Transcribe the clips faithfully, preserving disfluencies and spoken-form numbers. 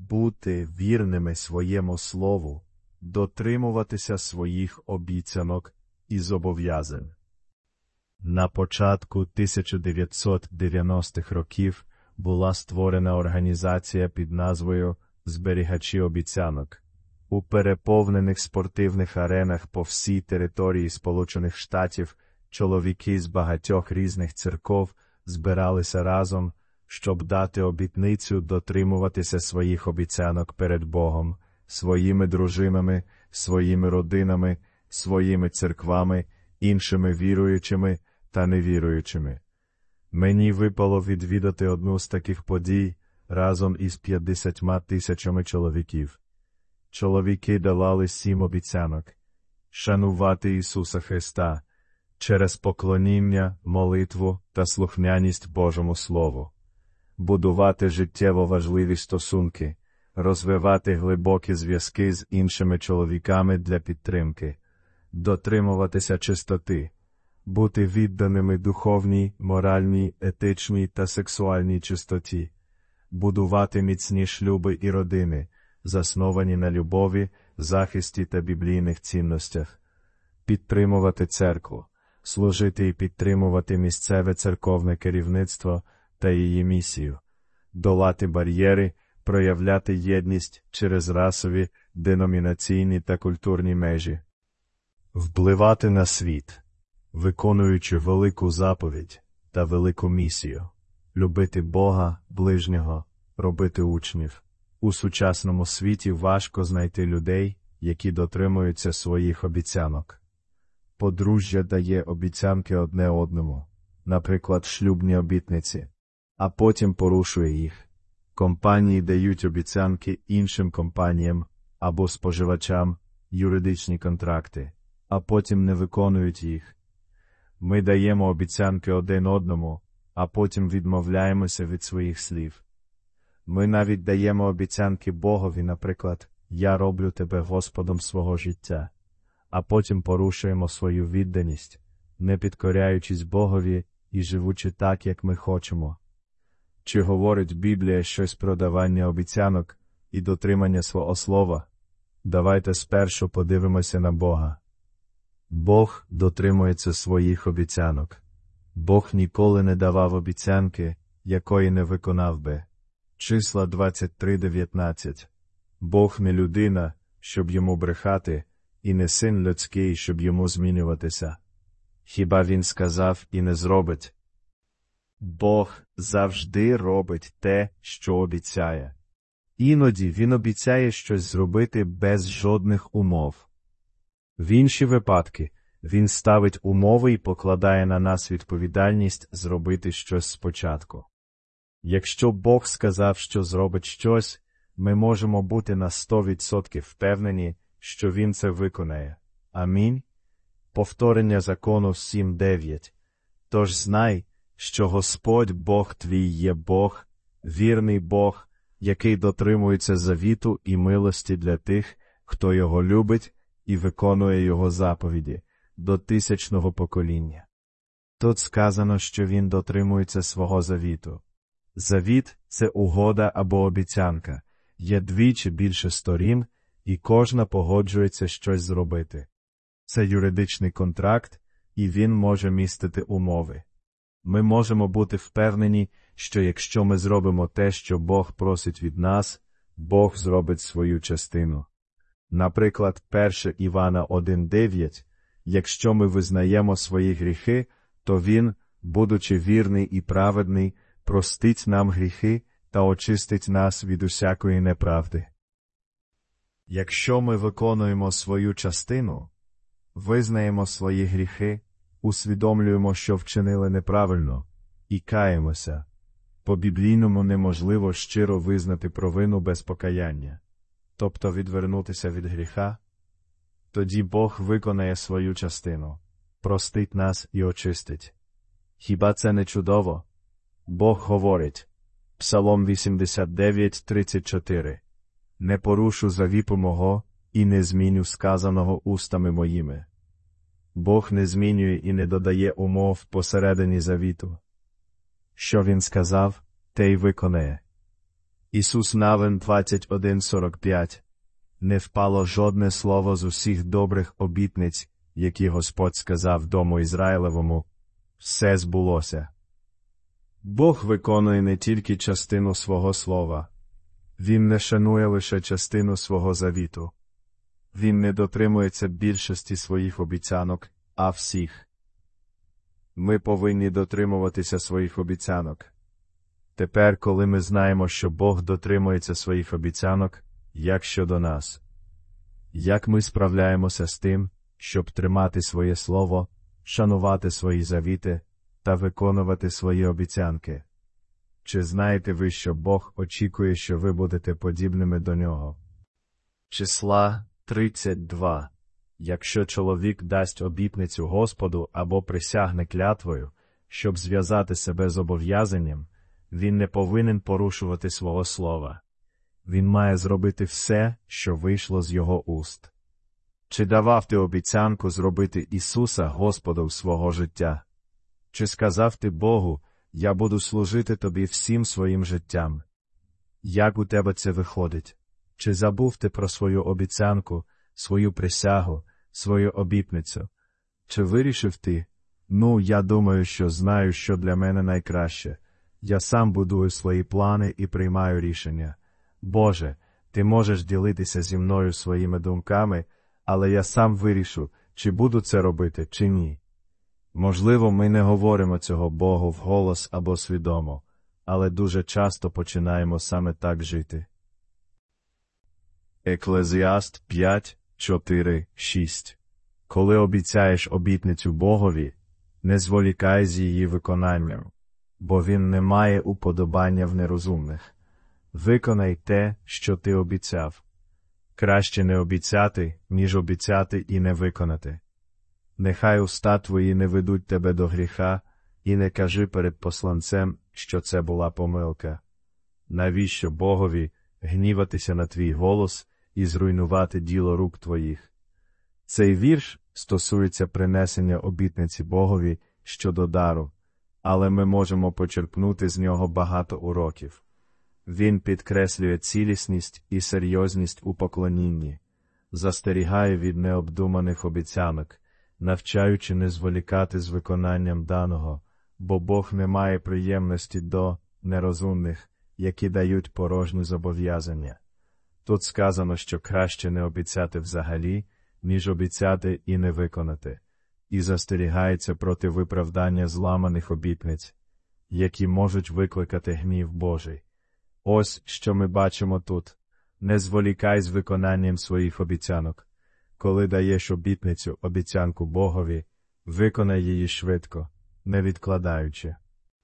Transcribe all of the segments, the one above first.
бути вірними своєму слову, дотримуватися своїх обіцянок і зобов'язань. На початку тисяча дев'ятсот дев'яностих років була створена організація під назвою «Зберігачі обіцянок». У переповнених спортивних аренах по всій території Сполучених Штатів чоловіки з багатьох різних церков збиралися разом, щоб дати обітницю дотримуватися своїх обіцянок перед Богом, своїми дружинами, своїми родинами, своїми церквами, іншими віруючими та невіруючими. Мені випало відвідати одну з таких подій разом із п'ятдесятьма тисячами чоловіків. Чоловіки давали сім обіцянок: шанувати Ісуса Христа через поклоніння, молитву та слухняність Божому Слову, будувати життєво важливі стосунки, розвивати глибокі зв'язки з іншими чоловіками для підтримки, дотримуватися чистоти, бути відданими духовній, моральній, етичній та сексуальній чистоті, будувати міцні шлюби і родини, засновані на любові, захисті та біблійних цінностях, підтримувати церкву, служити і підтримувати місцеве церковне керівництво та її місію, долати бар'єри, проявляти єдність через расові, деномінаційні та культурні межі, впливати на світ, виконуючи велику заповідь та велику місію, любити Бога, ближнього, робити учнів. У сучасному світі важко знайти людей, які дотримуються своїх обіцянок. Подружжя дає обіцянки одне одному, наприклад, шлюбні обітниці, а потім порушує їх. Компанії дають обіцянки іншим компаніям або споживачам, юридичні контракти, а потім не виконують їх. Ми даємо обіцянки один одному, а потім відмовляємося від своїх слів. Ми навіть даємо обіцянки Богові, наприклад, «Я роблю тебе Господом свого життя», а потім порушуємо свою відданість, не підкоряючись Богові і живучи так, як ми хочемо. Чи говорить Біблія щось про давання обіцянок і дотримання свого слова? Давайте спершу подивимося на Бога. Бог дотримується своїх обіцянок. Бог ніколи не давав обіцянки, якої не виконав би. Числа двадцять три дев'ятнадцять. Бог не людина, щоб йому брехати, і не син людський, щоб йому змінюватися. Хіба він сказав і не зробить? Бог завжди робить те, що обіцяє. Іноді він обіцяє щось зробити без жодних умов. В інші випадки він ставить умови і покладає на нас відповідальність зробити щось спочатку. Якщо Бог сказав, що зробить щось, ми можемо бути на сто відсотків впевнені, що він це виконає. Амінь. Повторення закону сім дев'ять. Тож знай, що Господь Бог твій є Бог, вірний Бог, який дотримується завіту і милості для тих, хто його любить і виконує його заповіді, до тисячного покоління. Тут сказано, що він дотримується свого завіту. Завіт – це угода або обіцянка, є дві чи більше сторін, і кожна погоджується щось зробити. Це юридичний контракт, і він може містити умови. Ми можемо бути впевнені, що якщо ми зробимо те, що Бог просить від нас, Бог зробить свою частину. Наприклад, перше Івана один дев'ять, якщо ми визнаємо свої гріхи, то Він, будучи вірний і праведний, простить нам гріхи та очистить нас від усякої неправди. Якщо ми виконуємо свою частину, визнаємо свої гріхи, усвідомлюємо, що вчинили неправильно, і каємося. По-біблійному неможливо щиро визнати провину без покаяння, тобто відвернутися від гріха. Тоді Бог виконає свою частину, простить нас і очистить. Хіба це не чудово? Бог говорить, Псалом вісімдесят дев'ять тридцять чотири, «Не порушу завіту мого і не зміню сказаного устами моїми». Бог не змінює і не додає умов посередині завіту. Що він сказав, те й виконає. Ісус Навин двадцять один сорок п'ять. Не впало жодне слово з усіх добрих обітниць, які Господь сказав дому Ізраїлевому. Все збулося. Бог виконує не тільки частину свого слова. Він не шанує лише частину свого завіту. Він не дотримується більшості своїх обіцянок, а всіх. Ми повинні дотримуватися своїх обіцянок. Тепер, коли ми знаємо, що Бог дотримується своїх обіцянок, як щодо нас? Як ми справляємося з тим, щоб тримати своє слово, шанувати свої завіти та виконувати свої обіцянки? Чи знаєте ви, що Бог очікує, що ви будете подібними до Нього? Числа тридцять два. Якщо чоловік дасть обітницю Господу або присягне клятвою, щоб зв'язати себе з зобов'язанням, він не повинен порушувати свого слова. Він має зробити все, що вийшло з його уст. Чи давав ти обіцянку зробити Ісуса Господом свого життя? Чи сказав ти Богу, я буду служити тобі всім своїм життям? Як у тебе це виходить? Чи забув ти про свою обіцянку, свою присягу, свою обітницю? Чи вирішив ти, ну, я думаю, що знаю, що для мене найкраще. Я сам будую свої плани і приймаю рішення. Боже, ти можеш ділитися зі мною своїми думками, але я сам вирішу, чи буду це робити, чи ні. Можливо, ми не говоримо цього Богу вголос або свідомо, але дуже часто починаємо саме так жити. Еклезіаст п'ять, чотири, шість. Коли обіцяєш обітницю Богові, не зволікай з її виконанням, бо він не має уподобання в нерозумних. Виконай те, що ти обіцяв. Краще не обіцяти, ніж обіцяти і не виконати. Нехай уста твої не ведуть тебе до гріха, і не кажи перед посланцем, що це була помилка. Навіщо Богові гніватися на твій голос і зруйнувати діло рук твоїх? Цей вірш стосується принесення обітниці Богові щодо дару, але ми можемо почерпнути з нього багато уроків. Він підкреслює цілісність і серйозність у поклонінні, застерігає від необдуманих обіцянок, навчаючи не зволікати з виконанням даного, бо Бог не має приємності до нерозумних, які дають порожні зобов'язання. Тут сказано, що краще не обіцяти взагалі, ніж обіцяти і не виконати, і застерігається проти виправдання зламаних обітниць, які можуть викликати гнів Божий. Ось, що ми бачимо тут. Не зволікай з виконанням своїх обіцянок. Коли даєш обітницю, обіцянку Богові, виконай її швидко, не відкладаючи.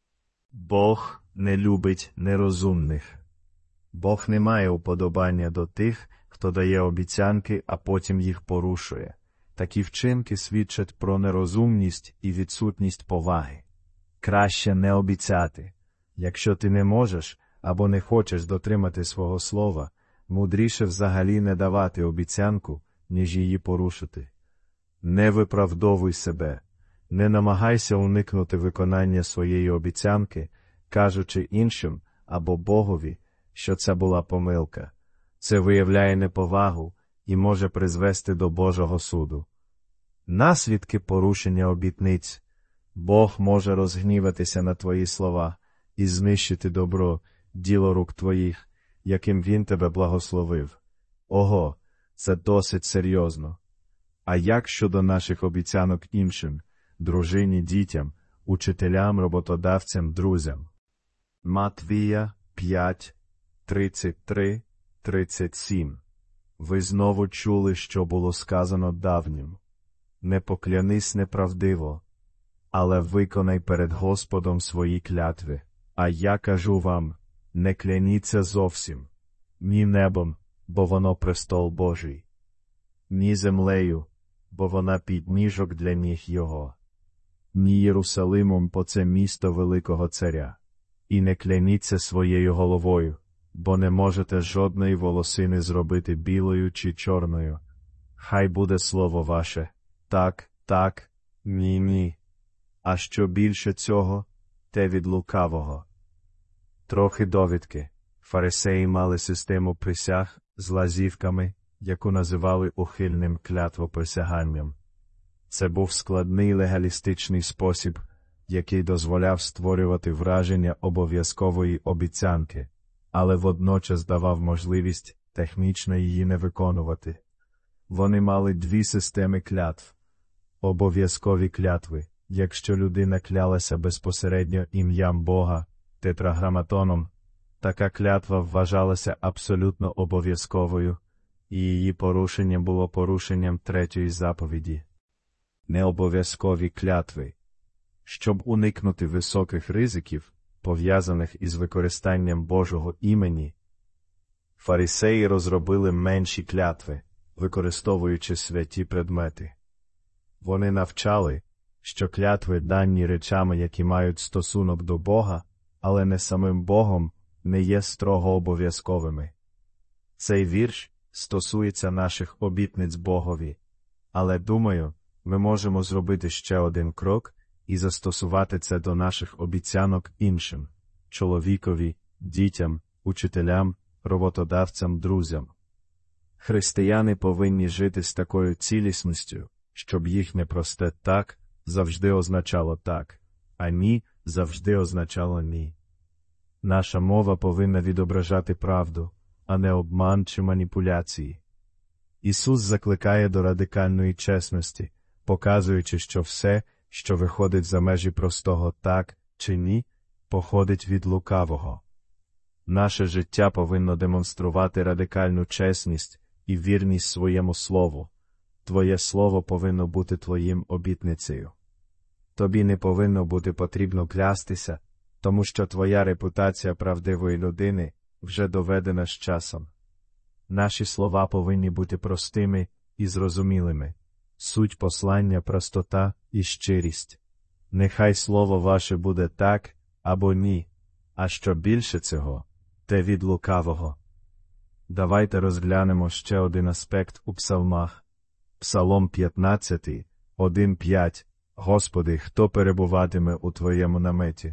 Бог не любить нерозумних. Бог не має уподобання до тих, хто дає обіцянки, а потім їх порушує. Такі вчинки свідчать про нерозумність і відсутність поваги. Краще не обіцяти. Якщо ти не можеш або не хочеш дотримати свого слова, мудріше взагалі не давати обіцянку, ніж її порушити. Не виправдовуй себе, не намагайся уникнути виконання своєї обіцянки, кажучи іншим або Богові, що це була помилка. Це виявляє неповагу і може призвести до Божого суду. Наслідки порушення обітниць. Бог може розгніватися на твої слова і знищити добро, діло рук твоїх, яким Він тебе благословив. Ого, це досить серйозно. А як щодо наших обіцянок іншим, дружині, дітям, учителям, роботодавцям, друзям? Матвія п'ять, тридцять три, тридцять сім. Ви знову чули, що було сказано давнім. Не поклянись неправдиво, але виконай перед Господом свої клятви. А я кажу вам, не кляніться зовсім, ні небом, бо воно престол Божий, ні землею, бо вона підніжок для ніг Його, ні Єрусалимом, бо це місто великого царя. І не кляніться своєю головою, бо не можете жодної волосини зробити білою чи чорною. Хай буде слово ваше, так, так, ні, ні. А що більше цього, те від лукавого. Трохи довідки. Фарисеї мали систему присяг з лазівками, яку називали ухильним клятвоприсяганням. Це був складний легалістичний спосіб, який дозволяв створювати враження обов'язкової обіцянки, але водночас давав можливість технічно її не виконувати. Вони мали дві системи клятв. Обов'язкові клятви, якщо людина клялася безпосередньо ім'ям Бога, тетраграматоном, така клятва вважалася абсолютно обов'язковою, і її порушення було порушенням третьої заповіді. Необов'язкові клятви. Щоб уникнути високих ризиків, пов'язаних із використанням Божого імені, фарисеї розробили менші клятви, використовуючи святі предмети. Вони навчали, що клятви, дані речами, які мають стосунок до Бога, але не самим Богом, не є строго обов'язковими. Цей вірш стосується наших обітниць Богові, але, думаю, ми можемо зробити ще один крок і застосувати це до наших обіцянок іншим – чоловікові, дітям, учителям, роботодавцям, друзям. Християни повинні жити з такою цілісністю, щоб їхнє просте «так» завжди означало «так», а «ні» завжди означало «ні». Наша мова повинна відображати правду, а не обман чи маніпуляції. Ісус закликає до радикальної чесності, показуючи, що все, що виходить за межі простого «так» чи «ні», походить від лукавого. Наше життя повинно демонструвати радикальну чесність і вірність своєму слову. Твоє слово повинно бути твоїм обітницею. Тобі не повинно бути потрібно клястися, тому що твоя репутація правдивої людини вже доведена з часом. Наші слова повинні бути простими і зрозумілими. Суть послання – простота і щирість. Нехай слово ваше буде так або ні, а що більше цього – те від лукавого. Давайте розглянемо ще один аспект у псалмах. Псалом п'ятнадцятий, один п'ять. Господи, хто перебуватиме у Твоєму наметі?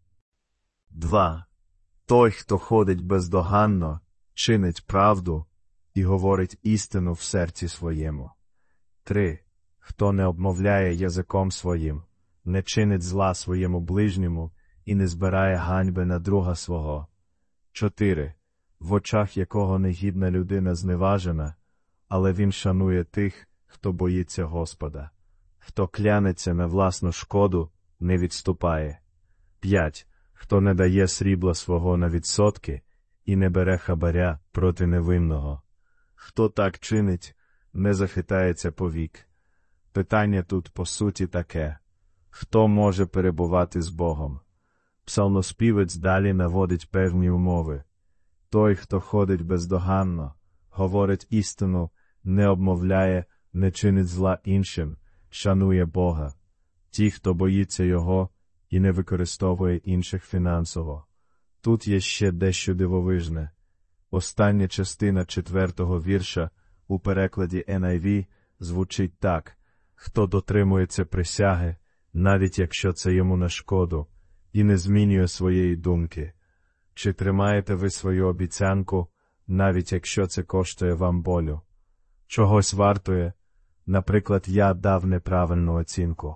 два. Той, хто ходить бездоганно, чинить правду і говорить істину в серці своєму. три. Хто не обмовляє язиком своїм, не чинить зла своєму ближньому і не збирає ганьби на друга свого. чотири. В очах якого негідна людина зневажена, але він шанує тих, хто боїться Господа. Хто клянеться на власну шкоду, не відступає. п'ять. Хто не дає срібла свого на відсотки і не бере хабаря проти невинного. Хто так чинить, не захитається повік. Питання тут по суті таке. Хто може перебувати з Богом? Псалмоспівець далі наводить певні умови. Той, хто ходить бездоганно, говорить істину, не обмовляє, не чинить зла іншим, шанує Бога. Ті, хто боїться Його і не використовує інших фінансово. Тут є ще дещо дивовижне. Остання частина четвертого вірша у перекладі ен ай ві звучить так: «Хто дотримується присяги, навіть якщо це йому на шкоду, і не змінює своєї думки». Чи тримаєте ви свою обіцянку, навіть якщо це коштує вам болю? Чогось вартує? Наприклад, я дав неправильну оцінку.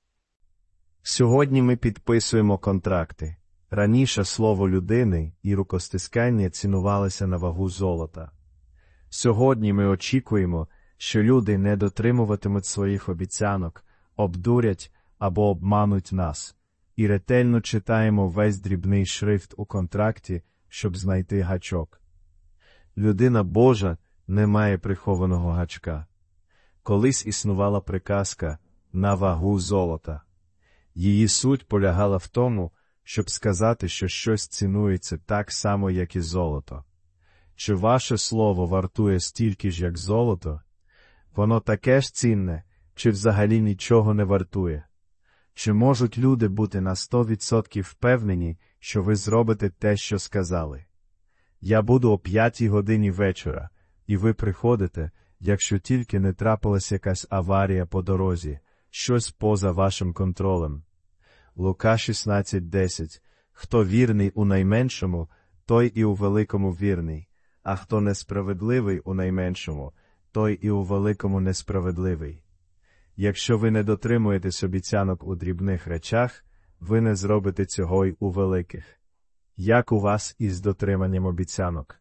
Сьогодні ми підписуємо контракти. Раніше слово людини і рукостискання цінувалися на вагу золота. Сьогодні ми очікуємо, що люди не дотримуватимуть своїх обіцянок, обдурять або обмануть нас. І ретельно читаємо весь дрібний шрифт у контракті, щоб знайти гачок. Людина Божа не має прихованого гачка. Колись існувала приказка «на вагу золота». Її суть полягала в тому, щоб сказати, що щось цінується так само, як і золото. Чи ваше слово вартує стільки ж, як золото? Воно таке ж цінне, чи взагалі нічого не вартує? Чи можуть люди бути на сто відсотків впевнені, що ви зробите те, що сказали? Я буду о п'ятій годині вечора, і ви приходите, якщо тільки не трапилась якась аварія по дорозі, щось поза вашим контролем. Лука шістнадцять десять. Хто вірний у найменшому, той і у великому вірний, а хто несправедливий у найменшому, той і у великому несправедливий. Якщо ви не дотримуєтесь обіцянок у дрібних речах, ви не зробите цього й у великих. Як у вас із дотриманням обіцянок?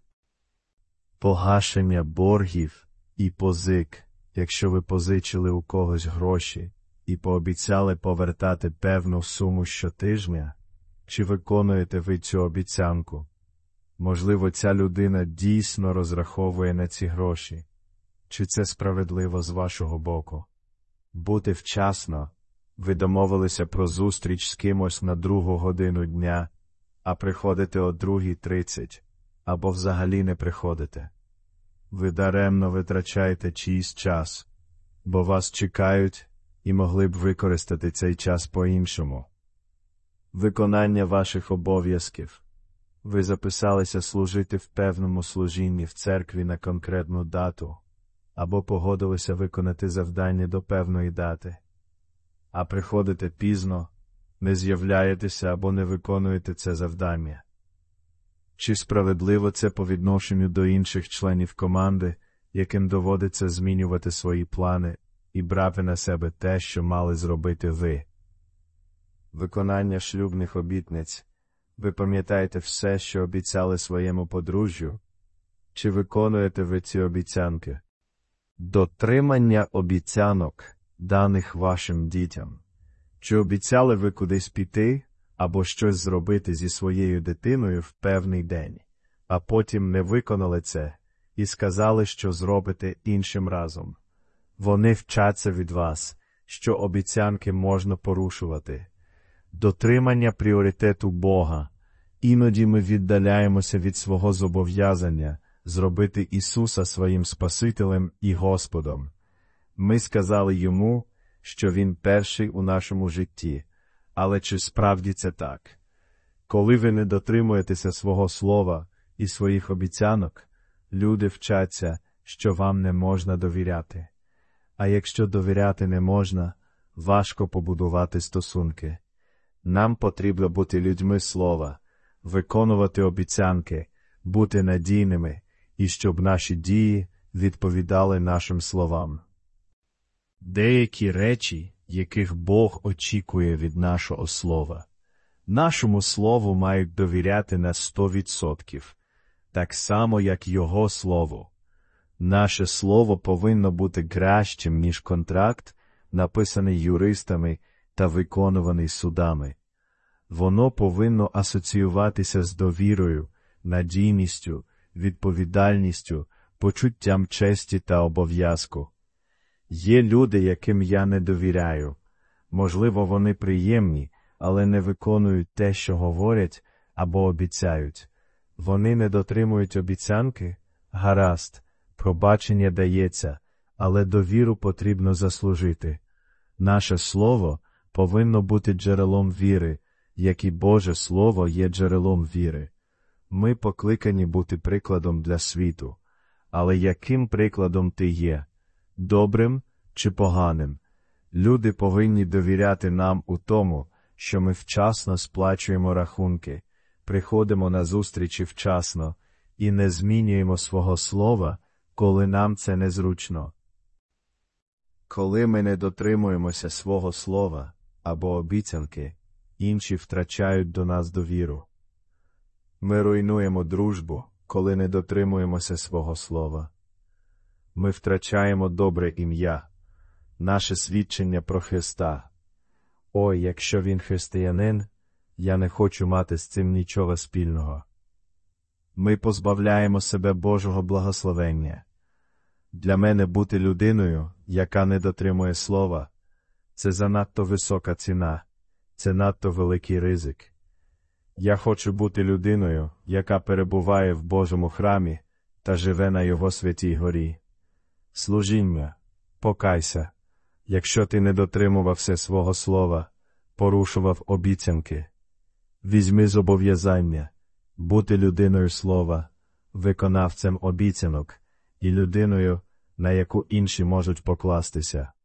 Погашення боргів і позик. Якщо ви позичили у когось гроші і пообіцяли повертати певну суму щотижня, чи виконуєте ви цю обіцянку? Можливо, ця людина дійсно розраховує на ці гроші. Чи це справедливо з вашого боку? Бути вчасно. Ви домовилися про зустріч з кимось на другу годину дня, а приходите о другій тридцять, або взагалі не приходите. Ви даремно витрачаєте чийсь час, бо вас чекають і могли б використати цей час по-іншому. Виконання ваших обов'язків. Ви записалися служити в певному служінні в церкві на конкретну дату, або погодилися виконати завдання до певної дати, а приходите пізно, не з'являєтеся або не виконуєте це завдання. Чи справедливо це по відношенню до інших членів команди, яким доводиться змінювати свої плани і брати на себе те, що мали зробити ви? Виконання шлюбних обітниць. Ви пам'ятаєте все, що обіцяли своєму подружжю? Чи виконуєте ви ці обіцянки? Дотримання обіцянок, даних вашим дітям. Чи обіцяли ви кудись піти або щось зробити зі своєю дитиною в певний день, а потім не виконали це і сказали, що зробите іншим разом? Вони вчаться від вас, що обіцянки можна порушувати. Дотримання пріоритету Бога. Іноді ми віддаляємося від свого зобов'язання зробити Ісуса своїм Спасителем і Господом. Ми сказали Йому, що Він перший у нашому житті, але чи справді це так? Коли ви не дотримуєтеся свого слова і своїх обіцянок, люди вчаться, що вам не можна довіряти. А якщо довіряти не можна, важко побудувати стосунки. Нам потрібно бути людьми слова, виконувати обіцянки, бути надійними, і щоб наші дії відповідали нашим словам. Деякі речі, яких Бог очікує від нашого слова. Нашому слову мають довіряти на сто відсотків, так само, як Його слову. Наше слово повинно бути кращим, ніж контракт, написаний юристами та виконуваний судами. Воно повинно асоціюватися з довірою, надійністю, відповідальністю, почуттям честі та обов'язку. Є люди, яким я не довіряю. Можливо, вони приємні, але не виконують те, що говорять або обіцяють. Вони не дотримують обіцянки? Гаразд, пробачення дається, але довіру потрібно заслужити. Наше слово повинно бути джерелом віри, як і Боже Слово є джерелом віри. Ми покликані бути прикладом для світу. Але яким прикладом ти є? Добрим чи поганим? Люди повинні довіряти нам у тому, що ми вчасно сплачуємо рахунки, приходимо на зустрічі вчасно і не змінюємо свого слова, коли нам це незручно. Коли ми не дотримуємося свого слова або обіцянки, інші втрачають до нас довіру. Ми руйнуємо дружбу, коли не дотримуємося свого слова. Ми втрачаємо добре ім'я, наше свідчення про Христа. Ой, якщо він християнин, я не хочу мати з цим нічого спільного. Ми позбавляємо себе Божого благословення. Для мене бути людиною, яка не дотримує слова, це занадто висока ціна, це надто великий ризик. Я хочу бути людиною, яка перебуває в Божому храмі та живе на Його святій горі. Служіння, покайся, якщо ти не дотримувався свого слова, порушував обіцянки. Візьми зобов'язання, бути людиною слова, виконавцем обіцянок і людиною, на яку інші можуть покластися.